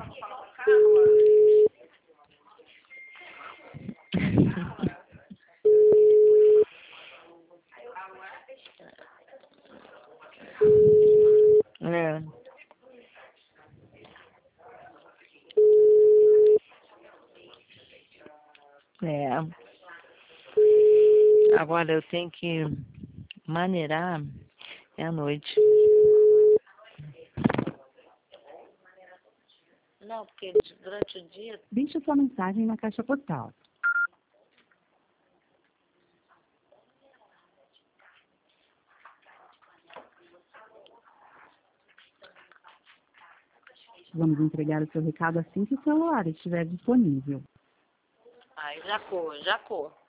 É. É. Agora eu tenho que maneirar é à noite. Não, porque durante o dia... Deixe sua mensagem na caixa postal. Vamos entregar o seu recado assim que o celular estiver disponível. Ai, Jacô.